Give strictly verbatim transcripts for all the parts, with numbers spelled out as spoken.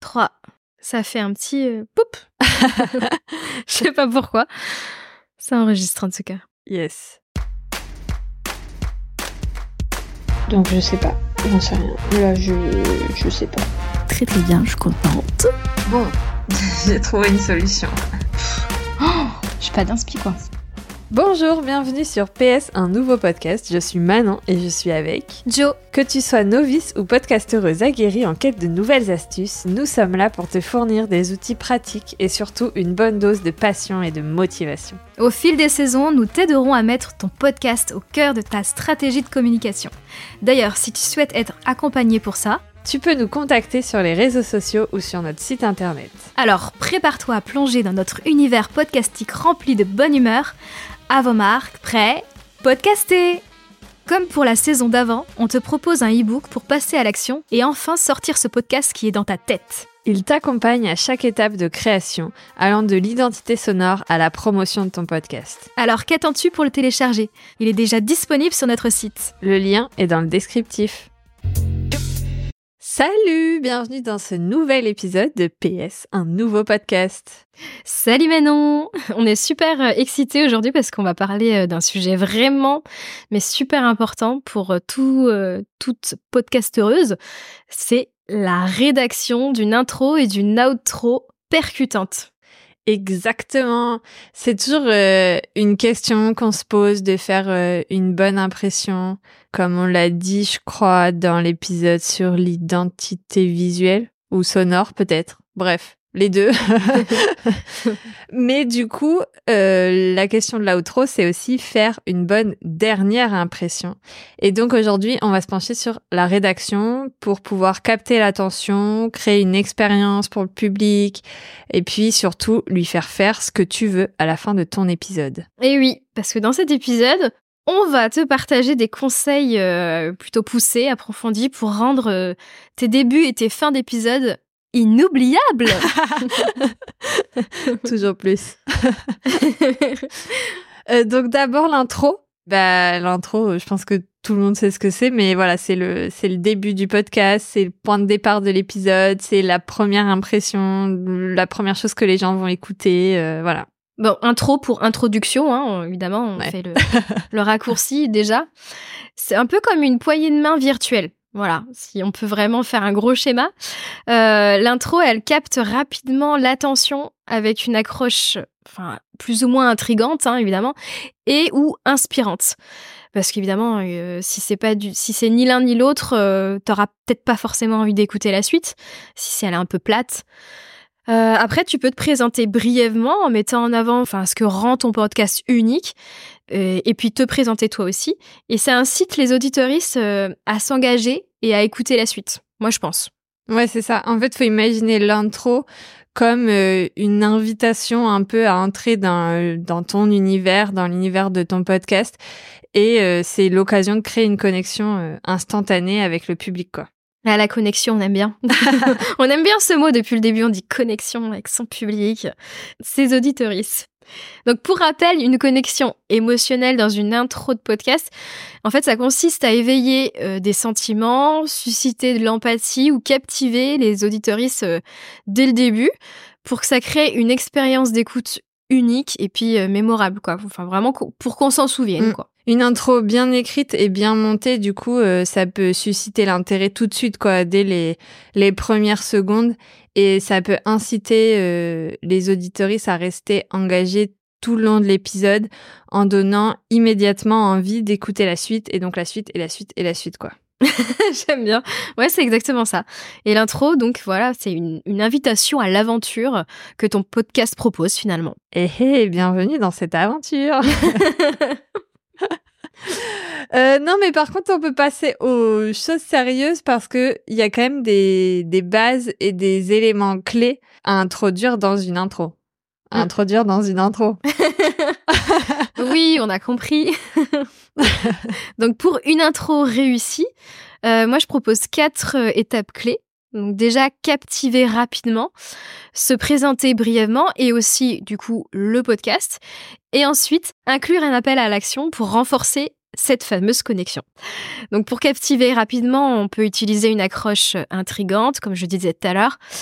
trois, ça fait un petit euh, poup. Je sais pas pourquoi. Ça enregistre en tout cas. Yes. Donc je sais pas, j'en sais rien. Là je, je sais pas. Très très bien, je suis contente. Bon, j'ai trouvé une solution. Oh, je suis pas d'inspi quoi. Bonjour, bienvenue sur P S, un nouveau podcast. Je suis Manon et je suis avec Jo. Que tu sois novice ou podcastereuse aguerrie en quête de nouvelles astuces, nous sommes là pour te fournir des outils pratiques et surtout une bonne dose de passion et de motivation. Au fil des saisons, nous t'aiderons à mettre ton podcast au cœur de ta stratégie de communication. D'ailleurs, si tu souhaites être accompagné pour ça, tu peux nous contacter sur les réseaux sociaux ou sur notre site internet. Alors prépare-toi à plonger dans notre univers podcastique rempli de bonne humeur. À vos marques, prêts, podcastez! Comme pour la saison d'avant, on te propose un e-book pour passer à l'action et enfin sortir ce podcast qui est dans ta tête. Il t'accompagne à chaque étape de création, allant de l'identité sonore à la promotion de ton podcast. Alors qu'attends-tu pour le télécharger? Il est déjà disponible sur notre site. Le lien est dans le descriptif. Salut, bienvenue dans ce nouvel épisode de P S, un nouveau podcast. Salut Manon, on est super excités aujourd'hui parce qu'on va parler d'un sujet vraiment, mais super important pour tout, euh, toute podcastereuse. C'est la rédaction d'une intro et d'une outro percutante. Exactement. C'est toujours euh, une question qu'on se pose de faire euh, une bonne impression, comme on l'a dit, je crois, dans l'épisode sur l'identité visuelle ou sonore peut-être. Bref, les deux. Mais du coup, euh, la question de l'outro, c'est aussi faire une bonne dernière impression. Et donc aujourd'hui, on va se pencher sur la rédaction pour pouvoir capter l'attention, créer une expérience pour le public et puis surtout lui faire faire ce que tu veux à la fin de ton épisode. Et oui, parce que dans cet épisode, on va te partager des conseils euh, plutôt poussés, approfondis pour rendre euh, tes débuts et tes fins d'épisode inoubliable. Toujours plus. euh, donc d'abord l'intro. Bah l'intro, je pense que tout le monde sait ce que c'est, mais voilà, c'est le c'est le début du podcast, c'est le point de départ de l'épisode, c'est la première impression, la première chose que les gens vont écouter, euh, voilà. Bon, intro pour introduction, hein, évidemment, on ouais. fait le, le raccourci déjà. C'est un peu comme une poignée de main virtuelle. Voilà, si on peut vraiment faire un gros schéma. Euh, l'intro, elle capte rapidement l'attention avec une accroche, enfin, plus ou moins intrigante, hein, évidemment, et ou inspirante. Parce qu'évidemment, euh, si c'est pas du, si c'est ni l'un ni l'autre, euh, t'auras peut-être pas forcément envie d'écouter la suite, si elle est un peu plate. Euh, après, tu peux te présenter brièvement en mettant en avant, enfin, ce que rend ton podcast unique, euh, et puis te présenter toi aussi. Et ça incite les auditeuristes euh, à s'engager et à écouter la suite. Moi, je pense. Ouais, c'est ça. En fait, faut imaginer l'intro comme euh, une invitation un peu à entrer dans dans ton univers, dans l'univers de ton podcast, et euh, c'est l'occasion de créer une connexion euh, instantanée avec le public, quoi. Ah, la connexion, on aime bien. On aime bien ce mot depuis le début, on dit connexion avec son public, ses auditeuristes. Donc pour rappel, une connexion émotionnelle dans une intro de podcast, en fait ça consiste à éveiller euh, des sentiments, susciter de l'empathie ou captiver les auditeuristes euh, dès le début pour que ça crée une expérience d'écoute unique et puis euh, mémorable, quoi. Enfin vraiment pour qu'on s'en souvienne, mmh. quoi. Une intro bien écrite et bien montée, du coup, euh, ça peut susciter l'intérêt tout de suite, quoi, dès les les premières secondes, et ça peut inciter euh, les auditeuristes à rester engagés tout le long de l'épisode en donnant immédiatement envie d'écouter la suite, et donc la suite et la suite et la suite, quoi. J'aime bien. Ouais, c'est exactement ça. Et l'intro, donc voilà, c'est une, une invitation à l'aventure que ton podcast propose finalement. Eh hey, bienvenue dans cette aventure. Euh, non, mais par contre, on peut passer aux choses sérieuses parce que il y a quand même des, des bases et des éléments clés à introduire dans une intro. À mmh. introduire dans une intro. Oui, on a compris. Donc, pour une intro réussie, euh, moi, je propose quatre euh, étapes clés. Donc déjà, captiver rapidement, se présenter brièvement et aussi, du coup, le podcast. Et ensuite, inclure un appel à l'action pour renforcer cette fameuse connexion. Donc pour captiver rapidement, on peut utiliser une accroche intrigante, comme je disais tout à l'heure.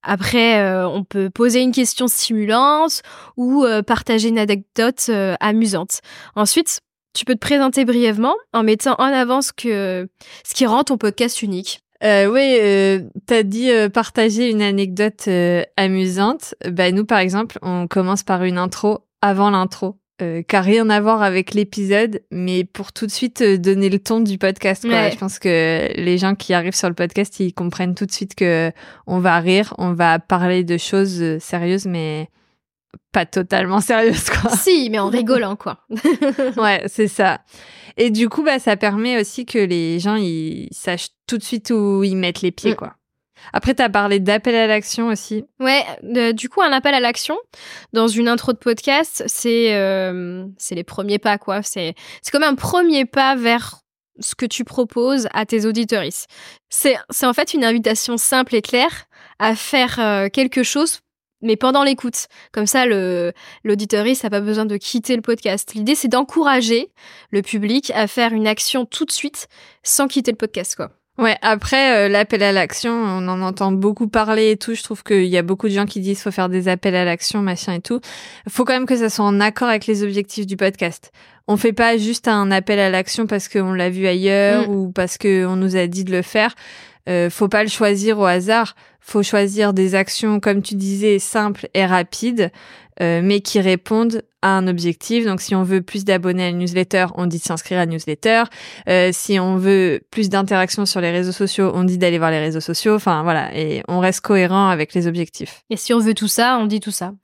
Après, euh, on peut poser une question stimulante ou euh, partager une anecdote euh, amusante. Ensuite, tu peux te présenter brièvement en mettant en avant ce, que, ce qui rend ton podcast unique. Euh, oui, euh, t'as dit euh, partager une anecdote euh, amusante. Bah, nous, par exemple, on commence par une intro avant l'intro. Euh, qui a rien à voir avec l'épisode, mais pour tout de suite euh, donner le ton du podcast, quoi. Ouais. Je pense que les gens qui arrivent sur le podcast, ils comprennent tout de suite que on va rire, on va parler de choses euh, sérieuses, mais pas totalement sérieuses, quoi. Si, mais en rigolant, quoi. Ouais, c'est ça. Et du coup, bah, ça permet aussi que les gens, ils sachent tout de suite où ils mettent les pieds, Mm. quoi. Après, t'as parlé d'appel à l'action aussi. Ouais, euh, du coup, un appel à l'action dans une intro de podcast, c'est euh, c'est les premiers pas, quoi. C'est c'est comme un premier pas vers ce que tu proposes à tes auditeuristes. C'est c'est en fait une invitation simple et claire à faire euh, quelque chose, mais pendant l'écoute. Comme ça, le l'auditoriste n'a pas besoin de quitter le podcast. L'idée, c'est d'encourager le public à faire une action tout de suite sans quitter le podcast, quoi. Ouais, après, euh, l'appel à l'action, on en entend beaucoup parler et tout. Je trouve qu'il y a beaucoup de gens qui disent faut faire des appels à l'action, machin et tout. Faut quand même que ça soit en accord avec les objectifs du podcast. On fait pas juste un appel à l'action parce qu'on l'a vu ailleurs Mm. ou parce qu'on nous a dit de le faire. Euh, faut pas le choisir au hasard. Faut choisir des actions, comme tu disais, simples et rapides, euh, mais qui répondent à un objectif. Donc, si on veut plus d'abonnés à la newsletter, on dit de s'inscrire à la newsletter. Euh, si on veut plus d'interactions sur les réseaux sociaux, on dit d'aller voir les réseaux sociaux. Enfin, voilà. Et on reste cohérent avec les objectifs. Et si on veut tout ça, on dit tout ça.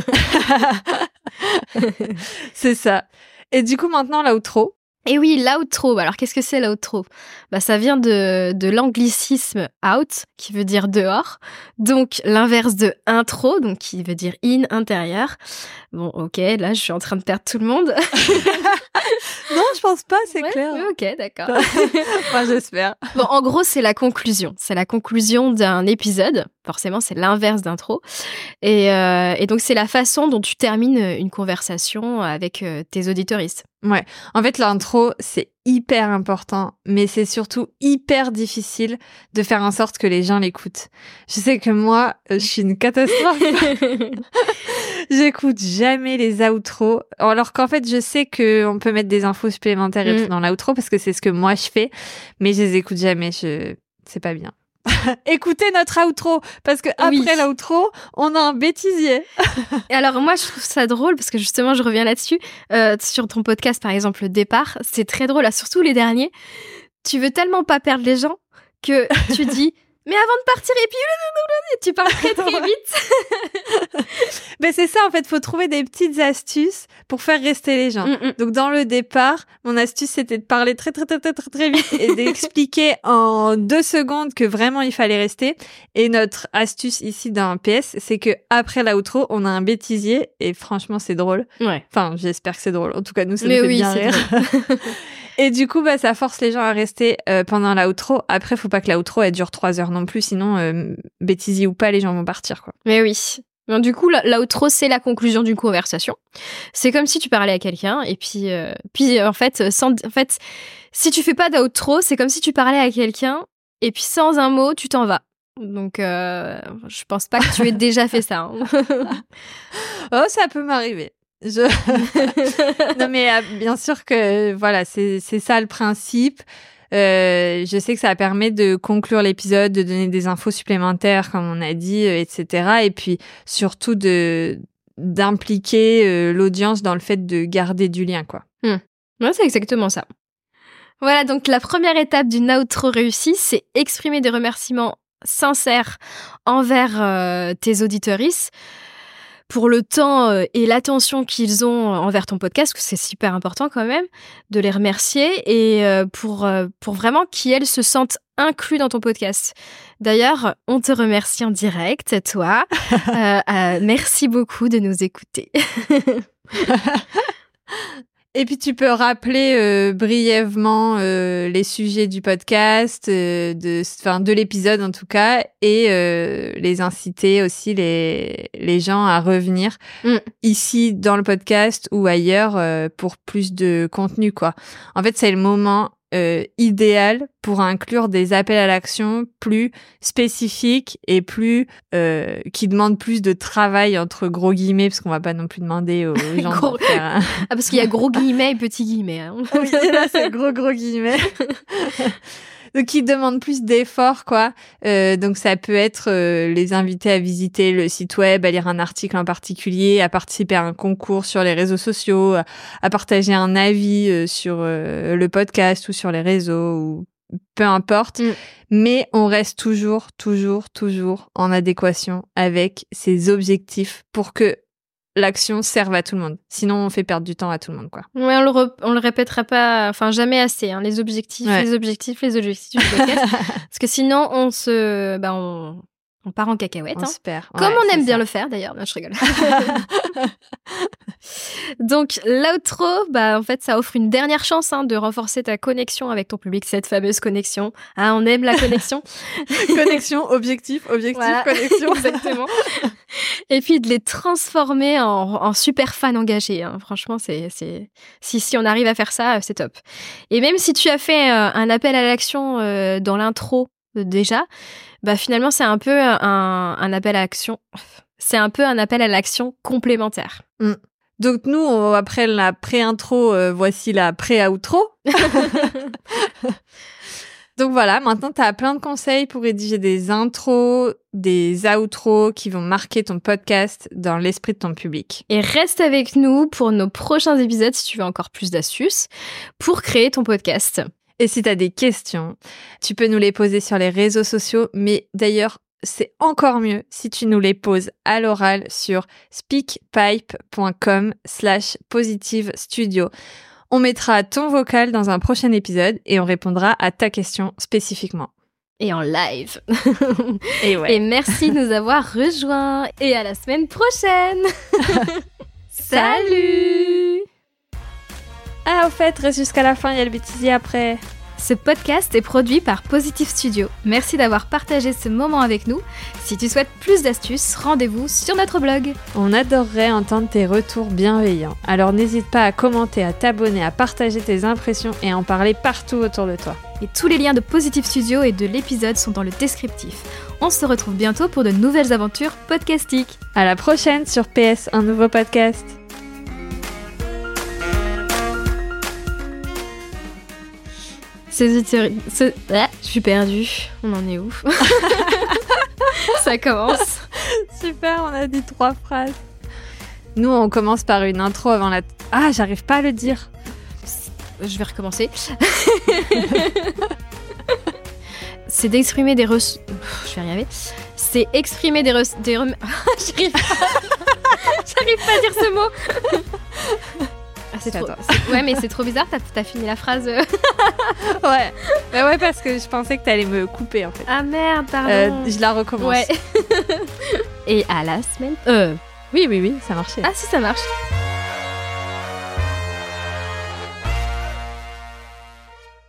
C'est ça. Et du coup, maintenant, l'outro. Et oui, l'outro. Alors, qu'est-ce que c'est l'outro ? Bah, ça vient de, de l'anglicisme out, qui veut dire dehors. Donc, l'inverse de intro, donc qui veut dire in, intérieur. Bon, ok, là, je suis en train de perdre tout le monde. Non, je pense pas, c'est Ouais, clair. ouais, ok, d'accord. Moi, j'espère. Bon, en gros, c'est la conclusion. C'est la conclusion d'un épisode. Forcément, c'est l'inverse d'intro. Et, euh, et donc, c'est la façon dont tu termines une conversation avec euh, tes auditeuristes. Ouais. En fait, l'intro, c'est hyper important, mais c'est surtout hyper difficile de faire en sorte que les gens l'écoutent. Je sais que moi, je suis une catastrophe. J'écoute jamais les outros, alors qu'en fait, je sais que on peut mettre des infos supplémentaires et Mm. tout dans l'outro parce que c'est ce que moi je fais, mais je les écoute jamais. Je, c'est pas bien. Écoutez notre outro parce que Oui. après l'outro, on a un bêtisier. Et alors, moi, je trouve ça drôle parce que justement, je reviens là-dessus. Euh, sur ton podcast, par exemple, le départ, c'est très drôle. Là, surtout les derniers. Tu veux tellement pas perdre les gens que tu dis mais avant de partir, et puis tu parles très très vite. Ben c'est ça en fait, faut trouver des petites astuces pour faire rester les gens. Mm, mm. Donc dans le départ, mon astuce c'était de parler très très très très très très vite et d'expliquer en deux secondes que vraiment il fallait rester. Et notre astuce ici dans P S, c'est que après l'outro, on a un bêtisier et franchement c'est drôle. Ouais. Enfin, j'espère que c'est drôle. En tout cas, nous ça Mais nous fait oui, bien c'est rire. Et du coup, bah ça force les gens à rester euh, pendant l'outro. Après, faut pas que l'outro elle dure trois heures non plus, sinon euh, bêtisier ou pas, les gens vont partir quoi. Mais oui. Bon, du coup, la- l'outro, c'est la conclusion d'une conversation. C'est comme si tu parlais à quelqu'un et puis, euh, puis euh, en fait, sans, en fait, si tu fais pas d'outro, c'est comme si tu parlais à quelqu'un et puis sans un mot, tu t'en vas. Donc, euh, je pense pas que tu aies déjà fait ça. Hein. Oh, ça peut m'arriver. Je... non mais euh, bien sûr que voilà, c'est c'est ça le principe. Euh, je sais que ça permet de conclure l'épisode, de donner des infos supplémentaires comme on a dit, euh, et cetera. Et puis surtout de d'impliquer euh, l'audience dans le fait de garder du lien quoi. Ouais, c'est exactement ça. Voilà, donc la première étape d'une outro réussie, c'est exprimer des remerciements sincères envers euh, tes auditeuristes pour le temps euh, et l'attention qu'ils ont envers ton podcast, que c'est super important quand même, de les remercier et euh, pour, euh, pour vraiment qu'elles se sentent inclus dans ton podcast. D'ailleurs, on te remercie en direct, toi. euh, euh, merci beaucoup de nous écouter. Et puis tu peux rappeler euh, brièvement euh, les sujets du podcast, euh, de, enfin de l'épisode en tout cas, et euh, les inciter aussi les les gens à revenir Mm. ici dans le podcast ou ailleurs euh, pour plus de contenu quoi. En fait, c'est le moment euh, idéal pour inclure des appels à l'action plus spécifiques et plus euh, qui demandent plus de travail entre gros guillemets, parce qu'on va pas non plus demander aux gens Gros... de faire un... Ah, parce qu'il y a gros guillemets et petits guillemets. Hein. Oui, là, c'est gros gros guillemets. Donc, qui demande plus d'efforts, quoi. Euh, donc, ça peut être euh, les inviter à visiter le site web, à lire un article en particulier, à participer à un concours sur les réseaux sociaux, à, à partager un avis euh, sur euh, le podcast ou sur les réseaux, ou peu importe. Mm. Mais on reste toujours, toujours, toujours en adéquation avec ses objectifs pour que l'action serve à tout le monde. Sinon, on fait perdre du temps à tout le monde, quoi. Ouais, on le, re- on le répétera pas, enfin, jamais assez, hein, les objectifs, ouais. les objectifs, les objectifs du podcast. Parce que sinon, on se, bah, on, on part en cacahuète, on hein. se perd. Ouais, Comme on aime ça. bien le faire, d'ailleurs. Non, je rigole. Donc, l'outro, bah, en fait, ça offre une dernière chance, hein, de renforcer ta connexion avec ton public, cette fameuse connexion. Hein, on aime la connexion. Connexion, objectif, objectif, voilà. Connexion. Exactement. Et puis de les transformer en, en super fans engagés. Hein. Franchement, c'est, c'est... Si, si on arrive à faire ça, c'est top. Et même si tu as fait euh, un appel à l'action euh, dans l'intro euh, déjà, bah finalement, c'est un peu un, un appel à l'action. C'est un peu un appel à l'action complémentaire. Mm. Donc nous, on, après la pré-intro, euh, voici la pré-outro. Donc voilà, maintenant tu as plein de conseils pour rédiger des intros, des outros qui vont marquer ton podcast dans l'esprit de ton public. Et reste avec nous pour nos prochains épisodes si tu veux encore plus d'astuces pour créer ton podcast. Et si tu as des questions, tu peux nous les poser sur les réseaux sociaux, mais d'ailleurs, c'est encore mieux si tu nous les poses à l'oral sur speakpipe.com slash positive studio. On mettra ton vocal dans un prochain épisode et on répondra à ta question spécifiquement. Et en live. Et ouais. Et merci de nous avoir rejoints. Et à la semaine prochaine. Salut. Ah, au fait, reste jusqu'à la fin, il y a le bêtisier après. Ce podcast est produit par Positive Studio. Merci d'avoir partagé ce moment avec nous. Si tu souhaites plus d'astuces, rendez-vous sur notre blog. On adorerait entendre tes retours bienveillants. Alors n'hésite pas à commenter, à t'abonner, à partager tes impressions et à en parler partout autour de toi. Et tous les liens de Positive Studio et de l'épisode sont dans le descriptif. On se retrouve bientôt pour de nouvelles aventures podcastiques. À la prochaine sur P S, un nouveau podcast. Ces théories... Ce... Ah, je suis perdue. On en est où? Ça commence. Super, on a dit trois phrases. Nous, on commence par une intro avant la... Ah, j'arrive pas à le dire. Je vais recommencer. C'est d'exprimer des res... Je vais y arriver. C'est exprimer des res... Des rem... J'arrive pas... J'arrive pas à dire ce mot. Ah, c'est trop... c'est... Ouais, mais c'est trop bizarre, t'as, t'as fini la phrase. Ouais. Bah ouais, parce que je pensais que t'allais me couper, en fait. Ah merde, pardon. Euh, je la recommence. Ouais. Et à la semaine... Euh... Oui, oui, oui, ça marchait. Ah si, ça marche.